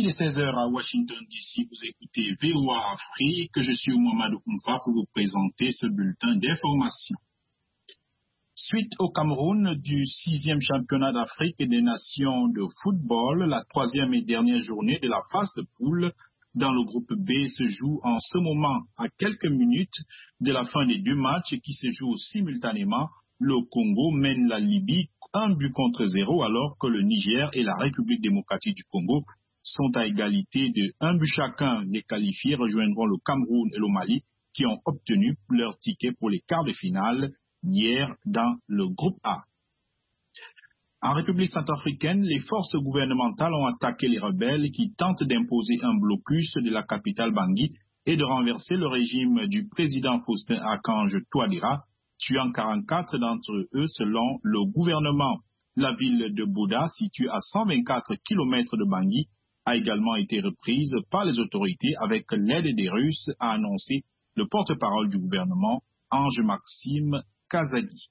Il est 16 heures à Washington DC, vous écoutez VOA Afrique, je suis Mohamed Oumfa pour vous présenter ce bulletin d'information. Suite au Cameroun du 6e championnat d'Afrique et des nations de football, la 3e et dernière journée de la phase de poule dans le groupe B se joue en ce moment, à quelques minutes de la fin des deux matchs qui se jouent simultanément. Le Congo mène la Libye 1-0 alors que le Niger et la République démocratique du Congo sont à égalité de 1 but chacun. Les qualifiés rejoindront le Cameroun et le Mali qui ont obtenu leur ticket pour les quarts de finale hier dans le groupe A. En République centrafricaine, les forces gouvernementales ont attaqué les rebelles qui tentent d'imposer un blocus de la capitale Bangui et de renverser le régime du président Faustin Archange Touadéra, tuant 44 d'entre eux selon le gouvernement. La ville de Bouda, située à 124 km de Bangui, a également été reprise par les autorités avec l'aide des Russes, a annoncé le porte-parole du gouvernement, Ange-Maxime Kazadi.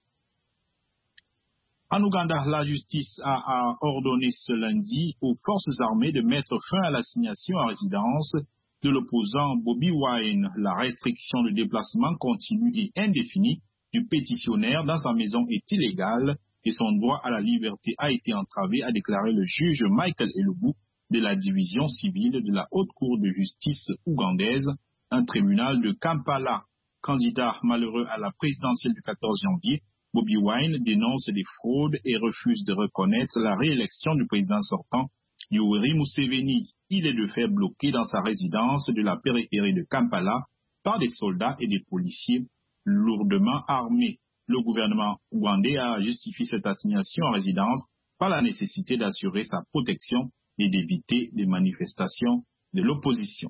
En Ouganda, la justice a ordonné ce lundi aux forces armées de mettre fin à l'assignation à résidence de l'opposant Bobi Wine. La restriction de déplacement continue et indéfinie du pétitionnaire dans sa maison est illégale et son droit à la liberté a été entravé, a déclaré le juge Michael Elubu de la division civile de la Haute Cour de justice ougandaise, un tribunal de Kampala. Candidat malheureux à la présidentielle du 14 janvier, Bobi Wine dénonce des fraudes et refuse de reconnaître la réélection du président sortant, Yoweri Museveni. Il est de fait bloqué dans sa résidence de la périphérie de Kampala par des soldats et des policiers lourdement armés. Le gouvernement ougandais a justifié cette assignation en résidence par la nécessité d'assurer sa protection et d'éviter des manifestations de l'opposition.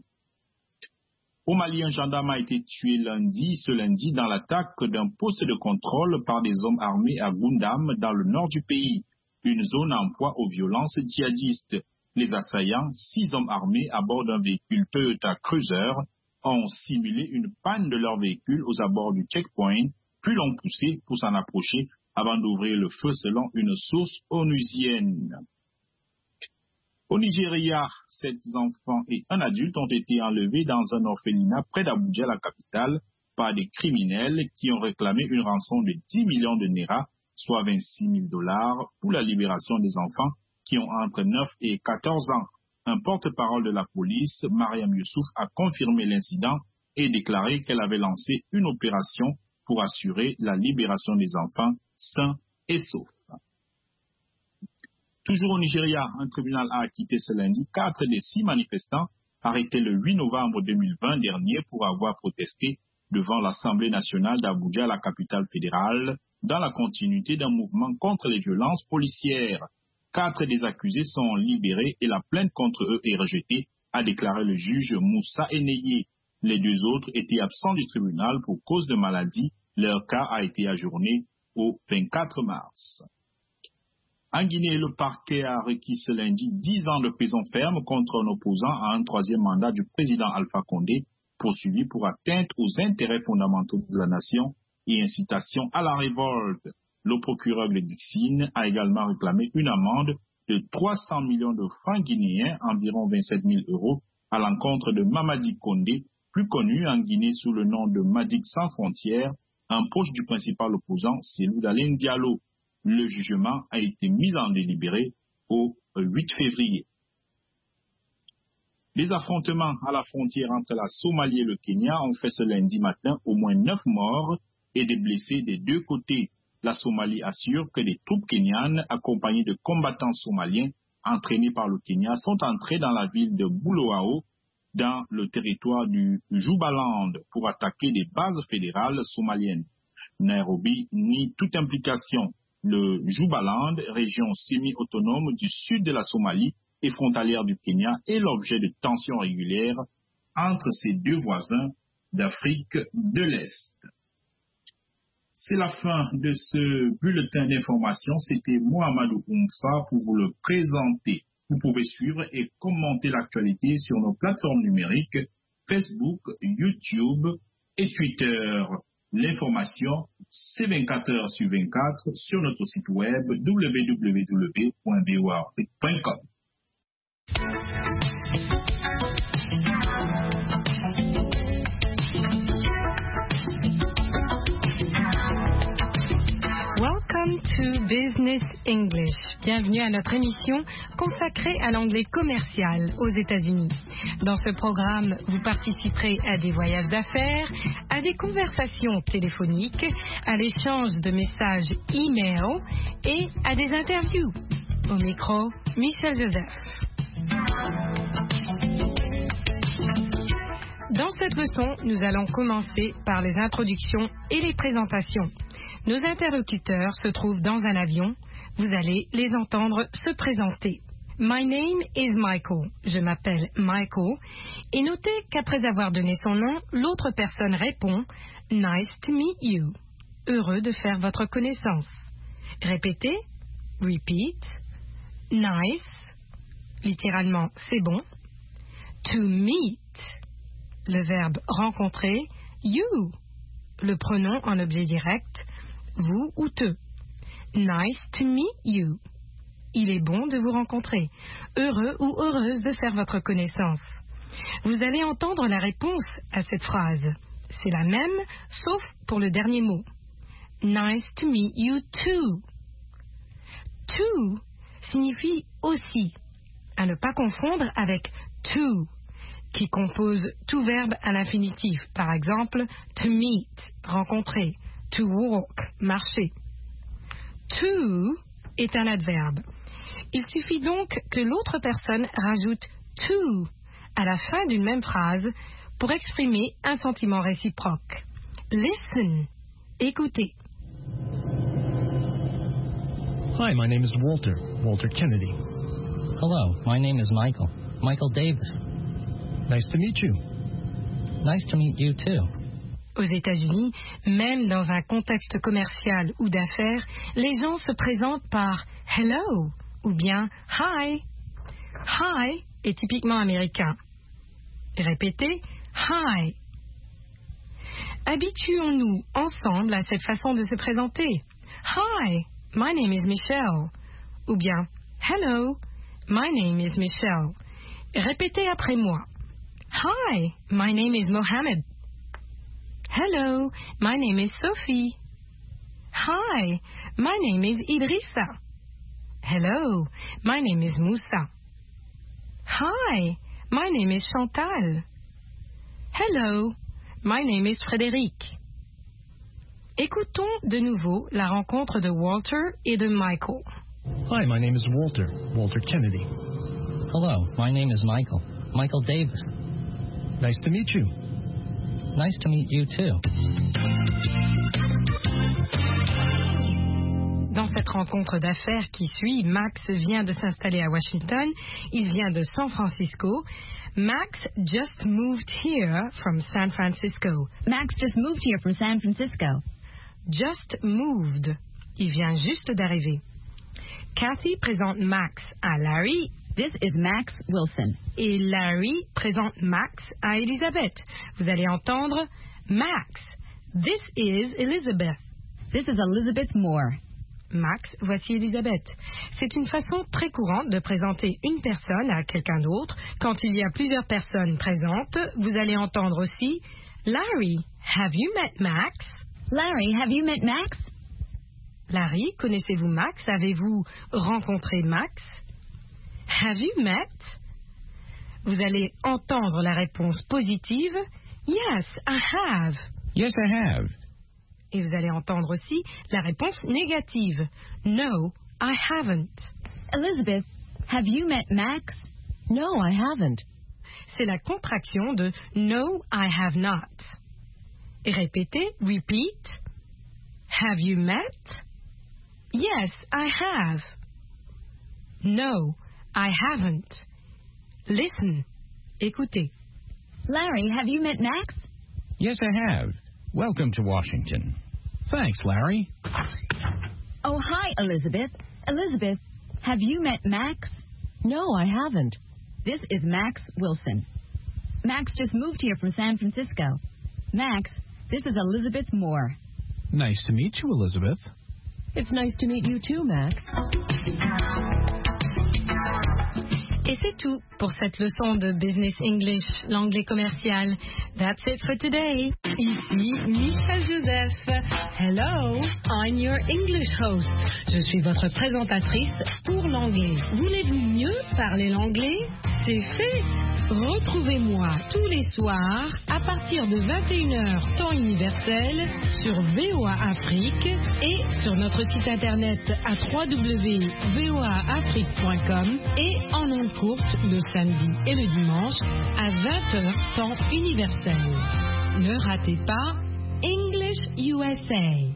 Au Mali, un gendarme a été tué ce lundi dans l'attaque d'un poste de contrôle par des hommes armés à Gundam dans le nord du pays, une zone en proie aux violences djihadistes. Les assaillants, 6 hommes armés à bord d'un véhicule Toyota Cruiser, ont simulé une panne de leur véhicule aux abords du checkpoint, puis l'ont poussé pour s'en approcher avant d'ouvrir le feu selon une source onusienne. Au Nigeria, 7 enfants et un adulte ont été enlevés dans un orphelinat près d'Abuja, la capitale, par des criminels qui ont réclamé une rançon de 10 millions de naira, soit 26 000 $, pour la libération des enfants qui ont entre 9 et 14 ans. Un porte-parole de la police, Mariam Youssouf, a confirmé l'incident et déclaré qu'elle avait lancé une opération pour assurer la libération des enfants sains et saufs. Toujours au Nigeria, un tribunal a acquitté ce lundi 4 des 6 manifestants arrêtés le 8 novembre 2020 dernier pour avoir protesté devant l'Assemblée nationale d'Abuja, la capitale fédérale, dans la continuité d'un mouvement contre les violences policières. 4 des accusés sont libérés et la plainte contre eux est rejetée, a déclaré le juge Moussa Eneye. Les 2 autres étaient absents du tribunal pour cause de maladie. Leur cas a été ajourné au 24 mars. En Guinée, le parquet a requis ce lundi 10 ans de prison ferme contre un opposant à un 3e mandat du président Alpha Condé, poursuivi pour atteinte aux intérêts fondamentaux de la nation et incitation à la révolte. Le procureur de Dixine a également réclamé une amende de 300 millions de francs guinéens, environ 27 000 €, à l'encontre de Mamadi Condé, plus connu en Guinée sous le nom de Madik sans frontières, un proche du principal opposant, Cellou Dalein Diallo. Le jugement a été mis en délibéré au 8 février. Les affrontements à la frontière entre la Somalie et le Kenya ont fait ce lundi matin au moins 9 morts et des blessés des 2 côtés. La Somalie assure que des troupes kenyanes accompagnées de combattants somaliens entraînés par le Kenya sont entrés dans la ville de Bulowao, dans le territoire du Jubaland, pour attaquer des bases fédérales somaliennes. Nairobi nie toute implication. Le Jubaland, région semi-autonome du sud de la Somalie et frontalière du Kenya, est l'objet de tensions régulières entre ses 2 voisins d'Afrique de l'Est. C'est la fin de ce bulletin d'information. C'était Mohamed Oumfa pour vous le présenter. Vous pouvez suivre et commenter l'actualité sur nos plateformes numériques Facebook, YouTube et Twitter. L'information, c'est 24 heures sur 24 sur notre site web www.voafrique.com. Welcome to Business English. Bienvenue à notre émission consacrée à l'anglais commercial aux États-Unis. Dans ce programme, vous participerez à des voyages d'affaires, à des conversations téléphoniques, à l'échange de messages e-mail et à des interviews. Au micro, Michel Joseph. Dans cette leçon, nous allons commencer par les introductions et les présentations. Nos interlocuteurs se trouvent dans un avion. Vous allez les entendre se présenter. My name is Michael. Je m'appelle Michael. Et notez qu'après avoir donné son nom, l'autre personne répond Nice to meet you. Heureux de faire votre connaissance. Répétez. Repeat. Nice. Littéralement, c'est bon. To meet. Le verbe rencontrer. You. Le pronom en objet direct. Vous ou te. Nice to meet you. Il est bon de vous rencontrer. Heureux ou heureuse de faire votre connaissance. Vous allez entendre la réponse à cette phrase. C'est la même, sauf pour le dernier mot. Nice to meet you too. To signifie aussi, à ne pas confondre avec to, qui compose tout verbe à l'infinitif. Par exemple, to meet, rencontrer. To walk, marcher. To est un adverbe. Il suffit donc que l'autre personne rajoute to à la fin d'une même phrase pour exprimer un sentiment réciproque. Listen, écoutez. Hi, my name is Walter Kennedy. Hello, my name is Michael Davis. Nice to meet you. Nice to meet you too. Aux États-Unis, même dans un contexte commercial ou d'affaires, les gens se présentent par hello ou bien hi. Hi est typiquement américain. Répétez hi. Habituons-nous ensemble à cette façon de se présenter. Hi, my name is Michelle. Ou bien hello, my name is Michelle. Répétez après moi. Hi, my name is Mohammed. Hello, my name is Sophie. Hi, my name is Idrissa. Hello, my name is Moussa. Hi, my name is Chantal. Hello, my name is Frédéric. Écoutons de nouveau la rencontre de Walter et de Michael. Hi, my name is Walter Kennedy. Hello, my name is Michael Davis. Nice to meet you. Nice to meet you too. Dans cette rencontre d'affaires qui suit, Max vient de s'installer à Washington. Il vient de San Francisco. Max just moved here from San Francisco. Max just moved here from San Francisco. Just moved. Il vient juste d'arriver. Kathy présente Max à Larry. This is Max Wilson. Et Larry présente Max à Elizabeth. Vous allez entendre Max. This is Elizabeth. This is Elizabeth Moore. Max, voici Elizabeth. C'est une façon très courante de présenter une personne à quelqu'un d'autre. Quand il y a plusieurs personnes présentes, vous allez entendre aussi Larry, have you met Max? Larry, have you met Max? Larry, connaissez-vous Max? Avez-vous rencontré Max? Have you met? Vous allez entendre la réponse positive. Yes, I have. Yes, I have. Et vous allez entendre aussi la réponse négative. No, I haven't. Elizabeth, have you met Max? No, I haven't. C'est la contraction de No, I have not. Et répétez, repeat. Have you met? Yes, I have. No, I haven't. Listen. Écoutez. Larry, have you met Max? Yes, I have. Welcome to Washington. Thanks, Larry. Oh, hi, Elizabeth. Elizabeth, have you met Max? No, I haven't. This is Max Wilson. Max just moved here from San Francisco. Max, this is Elizabeth Moore. Nice to meet you, Elizabeth. It's nice to meet you too, Max. Et c'est c'est tout pour cette leçon de Business English, l'anglais commercial. That's it for today. Ici Michel Joseph. Hello, I'm your English host. Je suis votre présentatrice pour l'anglais. Voulez-vous mieux parler l'anglais? C'est fait. Retrouvez-moi tous les soirs à partir de 21h temps universel sur VOA Afrique et sur notre site internet à www.voaafrique.com et en ondes courtes le samedi et le dimanche à 20h temps universel. Ne ratez pas English USA.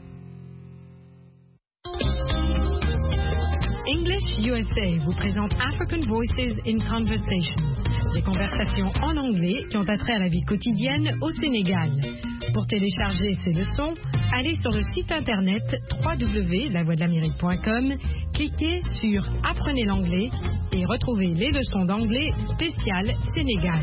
English USA vous présente African Voices in Conversation, des conversations en anglais qui ont attrait à la vie quotidienne au Sénégal. Pour télécharger ces leçons, allez sur le site internet www.lavoixdelamérique.com, cliquez sur Apprenez l'anglais et retrouvez les leçons d'anglais spéciales Sénégal.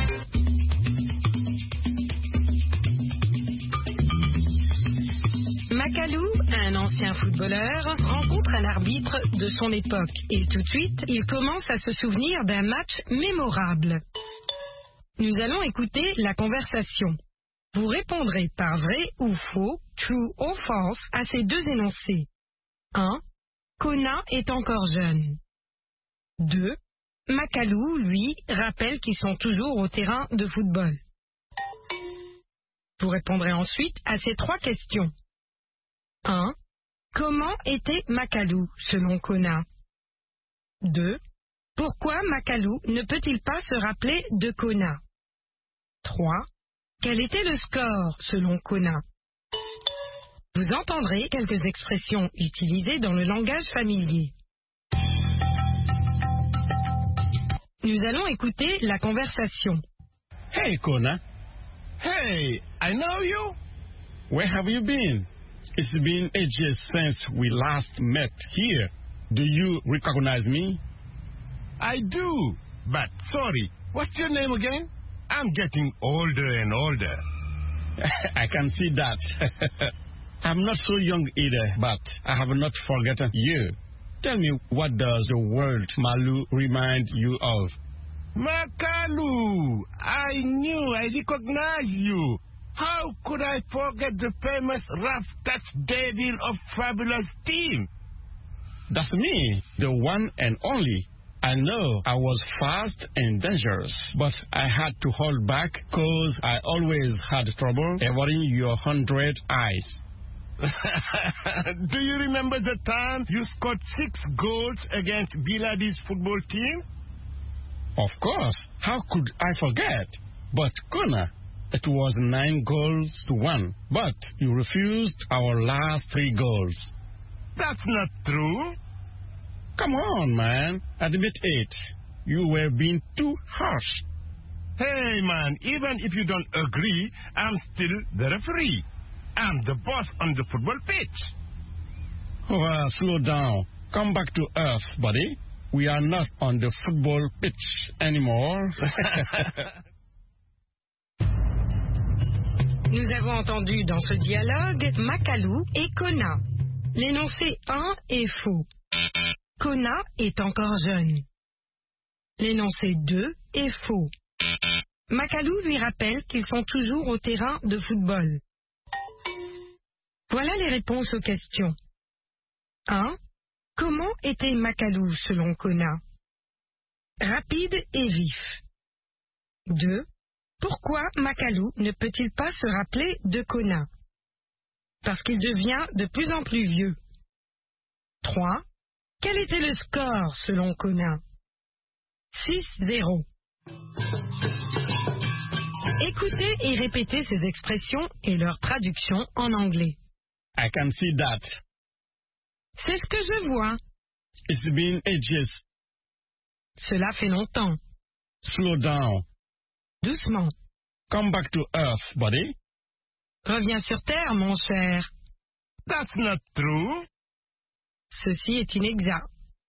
Macalou, un ancien footballeur, rencontre un arbitre de son époque et tout de suite, il commence à se souvenir d'un match mémorable. Nous allons écouter la conversation. Vous répondrez par vrai ou faux, true or false, à ces deux énoncés. 1. Kona est encore jeune. 2. Macalou, lui, rappelle qu'ils sont toujours au terrain de football. Vous répondrez ensuite à ces trois questions. 1. Comment était Macalou, selon Kona? 2. Pourquoi Macalou ne peut-il pas se rappeler de Kona? 3. Quel était le score, selon Kona? Vous entendrez quelques expressions utilisées dans le langage familier. Nous allons écouter la conversation. Hey, Kona. Hey, I know you. Where have you been? It's been ages since we last met here. Do you recognize me? I do, but sorry, what's your name again? I'm getting older and older. I can see that. I'm not so young either, but I have not forgotten you. Tell me, what does the word Malu remind you of? Makalu! I knew I recognized you. How could I forget the famous rough touch devil of Fabulous Team? That's me, the one and only. I know I was fast and dangerous, but I had to hold back because I always had trouble avoiding your 100 eyes. Do you remember the time you scored 6 goals against Biladi's football team? Of course. How could I forget? But Kona, it was 9-1, but you refused our last 3 goals. That's not true. Come on, man. Admit it. You were being too harsh. Hey, man, even if you don't agree, I'm still the referee. I'm the boss on the football pitch. Oh, slow down. Come back to earth, buddy. We are not on the football pitch anymore. Nous avons entendu dans ce dialogue Macalou et Kona. L'énoncé 1 est faux. Kona est encore jeune. L'énoncé 2 est faux. Macalou lui rappelle qu'ils sont toujours au terrain de football. Voilà les réponses aux questions. 1. Comment était Macalou selon Kona? Rapide et vif. 2. Pourquoi Macalou ne peut-il pas se rappeler de Kona? Parce qu'il devient de plus en plus vieux. 3. Quel était le score selon Kona? 6-0. Écoutez et répétez ces expressions et leur traduction en anglais. I can see that. C'est ce que je vois. It's been ages. Cela fait longtemps. Slow down. Doucement. Come back to earth, buddy. Reviens sur terre, mon cher. That's not true. Ceci est inexact.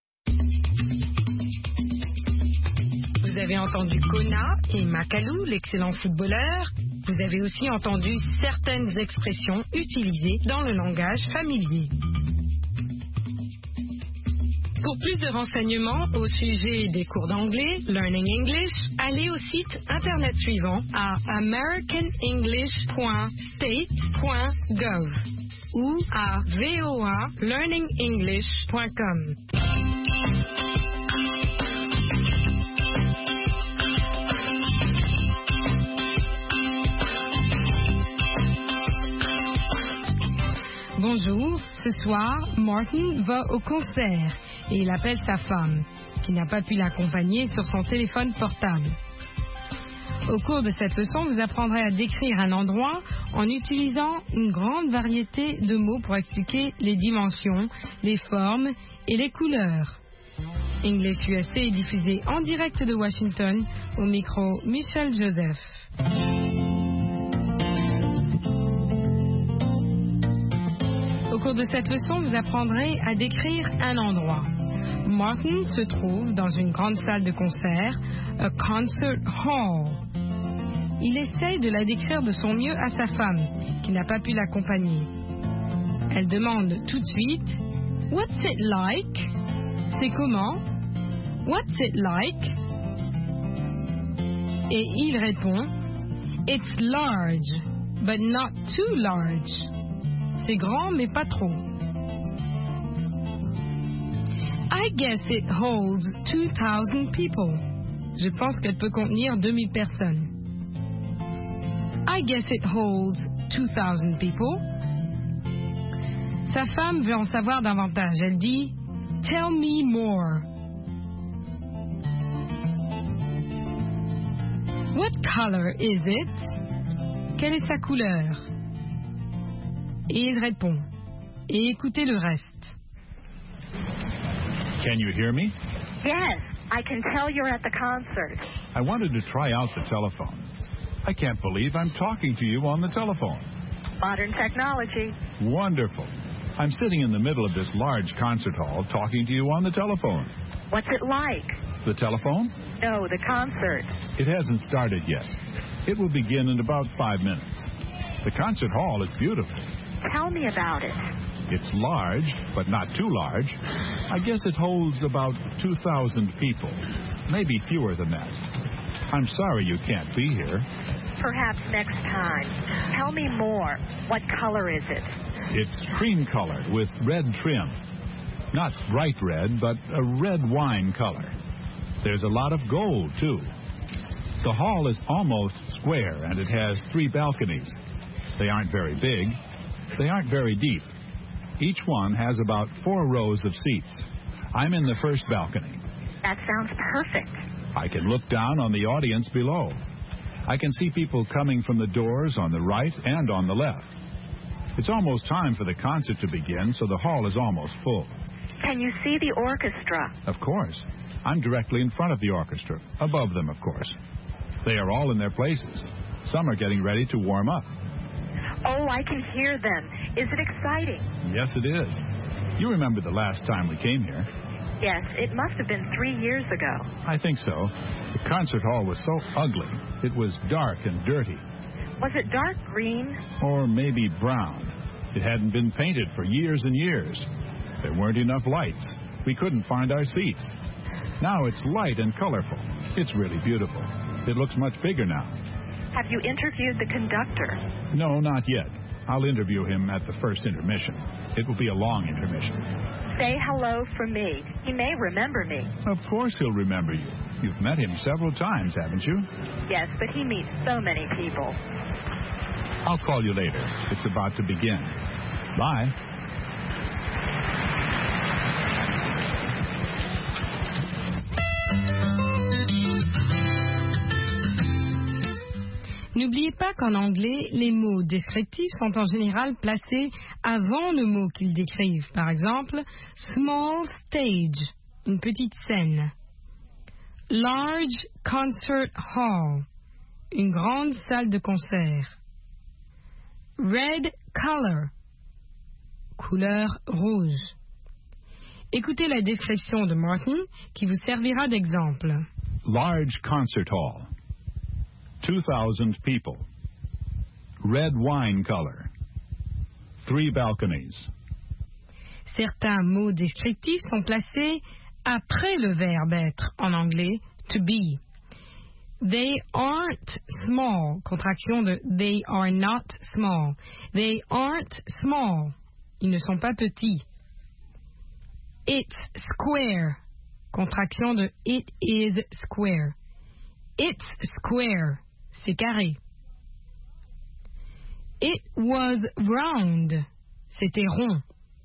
Vous avez entendu Kona et Macalou, l'excellent footballeur. Vous avez aussi entendu certaines expressions utilisées dans le langage familier. Pour plus de renseignements au sujet des cours d'anglais, Learning English, allez au site internet suivant à americanenglish.state.gov ou à voalearningenglish.com. Bonjour, ce soir, Martin va au concert et il appelle sa femme, qui n'a pas pu l'accompagner sur son téléphone portable. Au cours de cette leçon, vous apprendrez à décrire un endroit en utilisant une grande variété de mots pour expliquer les dimensions, les formes et les couleurs. English USA est diffusé en direct de Washington, au micro Michel Joseph. Au cours de cette leçon, vous apprendrez à décrire un endroit. Martin se trouve dans une grande salle de concert, a concert hall. Il essaye de la décrire de son mieux à sa femme, qui n'a pas pu l'accompagner. Elle demande tout de suite « What's it like ?» C'est comment? « What's it like ?» Et il répond « It's large, but not too large. » C'est grand, mais pas trop. I guess it holds 2,000 people. Je pense qu'elle peut contenir 2000 personnes. I guess it holds 2,000 people. Sa femme veut en savoir davantage. Elle dit, Tell me more. What color is it? Quelle est sa couleur? Et il répond. Et écoutez le reste. Can you hear me? Yes, I can tell you're at the concert. I wanted to try out the telephone. I can't believe I'm talking to you on the telephone. Modern technology. Wonderful. I'm sitting in the middle of this large concert hall talking to you on the telephone. What's it like? The telephone? No, the concert. It hasn't started yet. It will begin in about 5 minutes. The concert hall is beautiful. Tell me about it. It's large, but not too large. I guess it holds about 2,000 people, maybe fewer than that. I'm sorry you can't be here. Perhaps next time. Tell me more. What color is it? It's cream colored with red trim. Not bright red, but a red wine color. There's a lot of gold, too. The hall is almost square, and it has 3 balconies. They aren't very big. They aren't very deep. Each one has about 4 rows of seats. I'm in the first balcony. That sounds perfect. I can look down on the audience below. I can see people coming from the doors on the right and on the left. It's almost time for the concert to begin, so the hall is almost full. Can you see the orchestra? Of course. I'm directly in front of the orchestra, above them, of course. They are all in their places. Some are getting ready to warm up. Oh, I can hear them. Is it exciting? Yes, it is. You remember the last time we came here. Yes, it must have been 3 years ago. I think so. The concert hall was so ugly. It was dark and dirty. Was it dark green? Or maybe brown. It hadn't been painted for years and years. There weren't enough lights. We couldn't find our seats. Now it's light and colorful. It's really beautiful. It looks much bigger now. Have you interviewed the conductor? No, not yet. I'll interview him at the first intermission. It will be a long intermission. Say hello from me. He may remember me. Of course he'll remember you. You've met him several times, haven't you? Yes, but he meets so many people. I'll call you later. It's about to begin. Bye. N'oubliez pas qu'en anglais, les mots descriptifs sont en général placés avant le mot qu'ils décrivent. Par exemple, small stage, une petite scène. Large concert hall, une grande salle de concert. Red color, couleur rouge. Écoutez la description de Martin qui vous servira d'exemple. Large concert hall. 2,000 people. Red wine color. 3 balconies. Certains mots descriptifs sont placés après le verbe être en anglais, to be. They aren't small, contraction de they are not small. They aren't small, ils ne sont pas petits. It's square, contraction de it is square. It's square, c'est carré. It was round, c'était rond.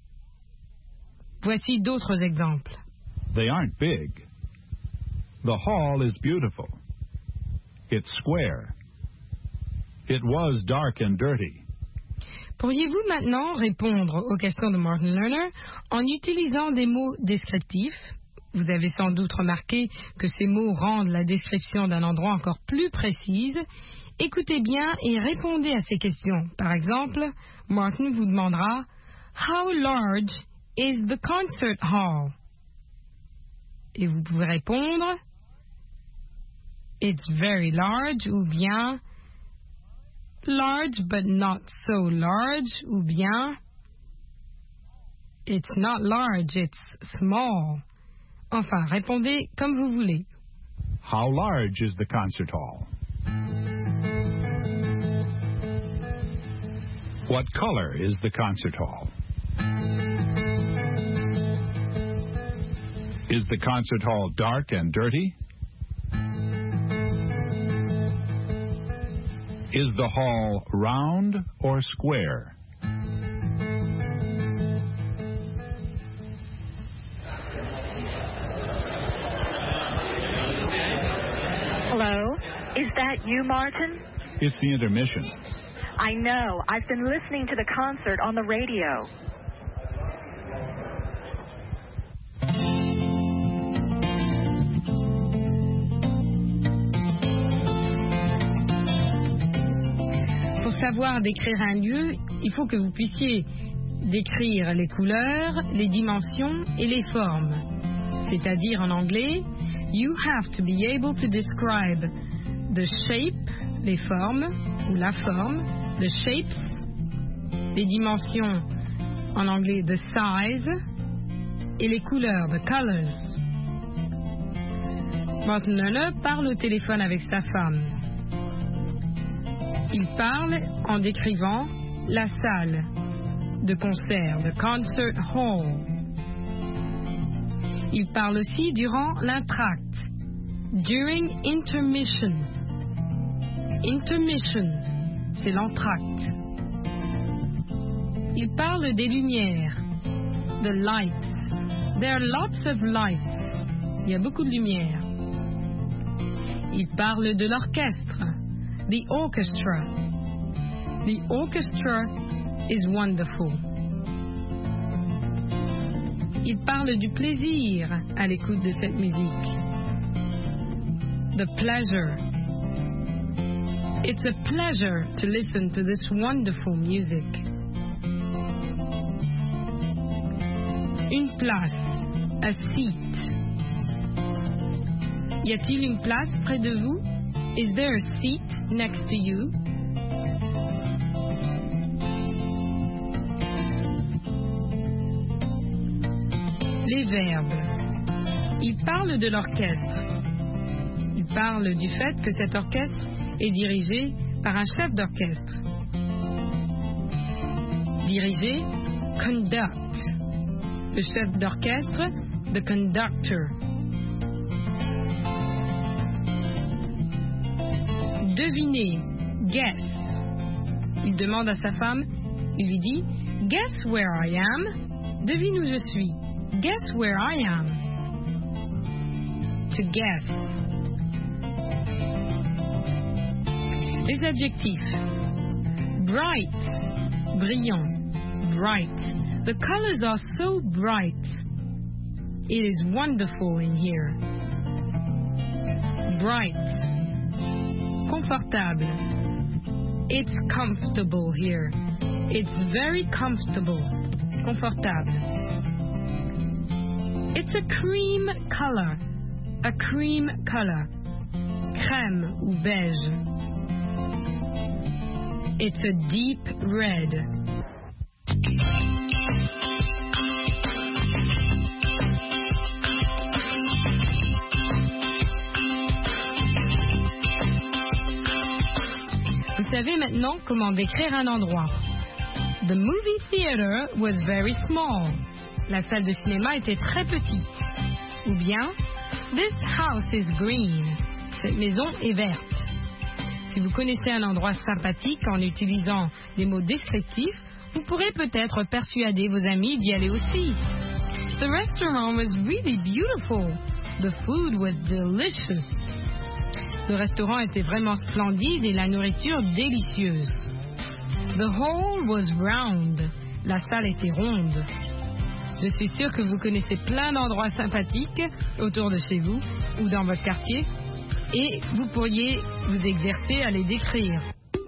Voici d'autres exemples. They aren't big. The hall is beautiful. It's square. It was dark and dirty. Pourriez-vous maintenant répondre aux questions de Martin Lerner en utilisant des mots descriptifs? Vous avez sans doute remarqué que ces mots rendent la description d'un endroit encore plus précise. Écoutez bien et répondez à ces questions. Par exemple, Martin vous demandera « How large is the concert hall? » Et vous pouvez répondre « It's very large » ou bien « Large but not so large » ou bien « It's not large, it's small ». Enfin, répondez comme vous voulez. How large is the concert hall? What color is the concert hall? Is the concert hall dark and dirty? Is the hall round or square? Hello? Is that you, Martin? It's the intermission. I know. I've been listening to the concert on the radio. Pour savoir décrire un lieu, il faut que vous puissiez décrire les couleurs, les dimensions et les formes. C'est-à-dire en anglais, you have to be able to describe the shape, les formes, ou la forme, the shapes, les dimensions, en anglais, the size, et les couleurs, the colors. Martin Lerner parle au téléphone avec sa femme. Il parle en décrivant la salle de concert, the concert hall. Il parle aussi durant l'entracte, during intermission. Intermission, c'est l'entracte. Il parle des lumières, the lights. There are lots of lights. Il y a beaucoup de lumière. Il parle de l'orchestre, the orchestra. The orchestra is wonderful. Il parle du plaisir à l'écoute de cette musique. The pleasure. It's a pleasure to listen to this wonderful music. Une place, a seat. Y a-t-il une place près de vous? Is there a seat next to you? Les verbes. Il parle de l'orchestre. Il parle du fait que cet orchestre est dirigé par un chef d'orchestre. Diriger, conduct. Le chef d'orchestre, the conductor. Deviner, guess. Il demande à sa femme, il lui dit, guess where I am? Devine où je suis. Guess where I am. To guess. Les adjectifs. Bright, brillant, bright. The colors are so bright. It is wonderful in here. Bright. Confortable. It's comfortable here. It's very comfortable. Confortable. It's a cream color. A cream color. Crème ou beige. It's a deep red. savez maintenant comment décrire un endroit. The movie theater was very small. La salle de cinéma était très petite. Ou bien, this house is green. Cette maison est verte. Si vous connaissez un endroit sympathique en utilisant des mots descriptifs, vous pourrez peut-être persuader vos amis d'y aller aussi. The restaurant was really beautiful. The food was delicious. Le restaurant était vraiment splendide et la nourriture délicieuse. The hall was round. La salle était ronde. Je suis sûre que vous connaissez plein d'endroits sympathiques autour de chez vous ou dans votre quartier et vous pourriez vous exercer à les décrire.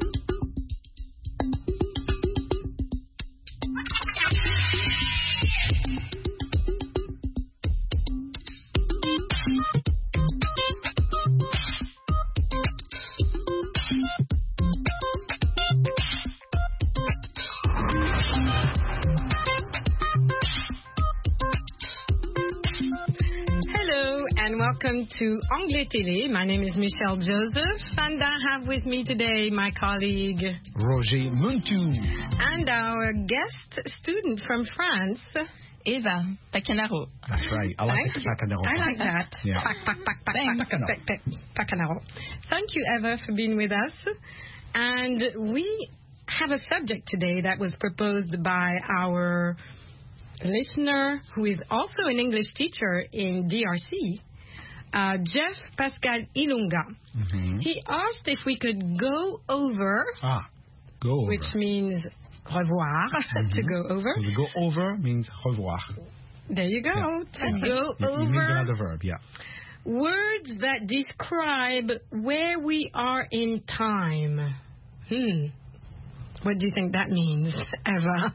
Welcome to Anglais Télé. My name is Michelle Joseph, and I have with me today my colleague Roger Muntu. And our guest student from France, Eva Pacanaro. That's right. I like Pacanaro. I like that. Yeah. Pacanaro. Thank you, Eva, for being with us. And we have a subject today that was proposed by our listener, who is also an English teacher in DRC. Jeff Pascal Ilunga. Mm-hmm. He asked if we could go over, which means revoir, to go over. So to go over means revoir. There you go. Yeah. To go over. It means another verb, yeah. Words that describe where we are in time. What do you think that means, Eva?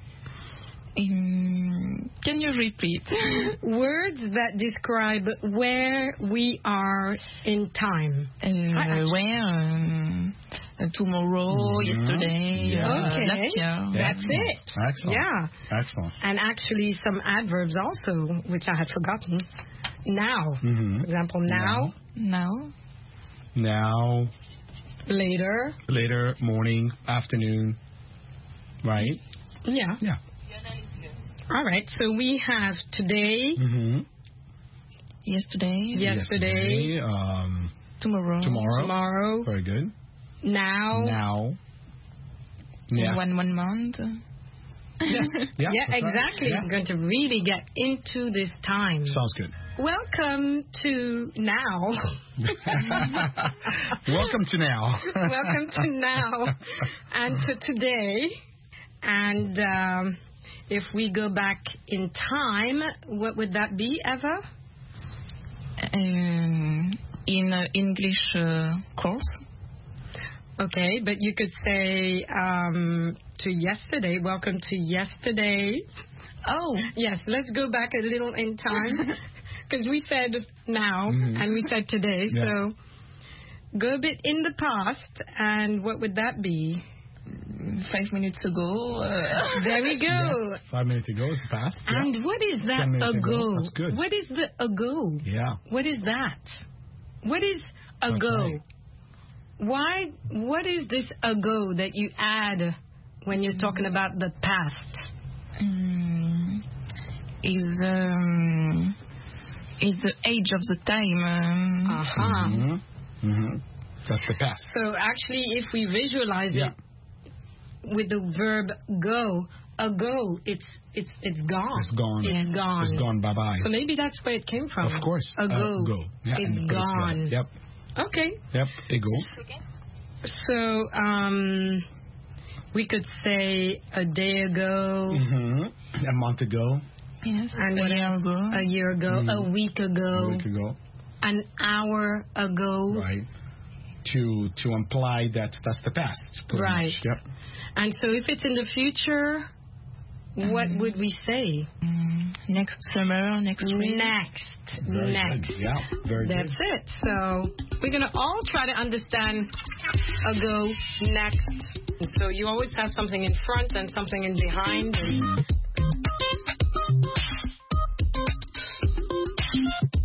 Can you repeat? Words that describe where we are in time. Where? Tomorrow, yesterday, last year. That's it. Excellent. Yeah. Excellent. And actually some adverbs also, which I had forgotten. Now. Mm-hmm. For example, now. Now. Later. Later, morning, afternoon. Right? Yeah. Yeah. All right, so we have today, yesterday, tomorrow, very good, now, yeah. one month. Yes. Yeah, exactly. Yeah. We're going to really get into this time. Sounds good. Welcome to now. Welcome to now. Welcome to now and to today. And if we go back in time, what would that be, Eva? In English course. Okay, but you could say to yesterday. Welcome to yesterday. Oh. Yes, let's go back a little in time. Because we said now and we said today. Yeah. So go a bit in the past, and what would that be? 5 minutes ago. There we go. Yeah. 5 minutes ago is the past. And what is that ago? That's good. What is the ago? Yeah. What is that? What is ago? Okay. What is this ago that you add when you're talking about the past? Is the age of the time. That's the past. So actually, if we visualize it with the verb go, ago, it's gone. It's gone. It's gone. It's gone. Bye bye. So maybe that's where it came from. Of course. Ago. Go. Yeah, it's gone. Yep. Okay. Yep. Ago. So we could say a day ago. A month ago. Yes. And a year ago. A year ago. A week ago. A week ago. An hour ago. Right. To imply that's the past. Right. Much. Yep. And so if it's in the future, what would we say? Next summer, next spring. Next. Good. Yeah, very good. That's it. So we're going to all try to understand ago, next. And so you always have something in front and something in behind. And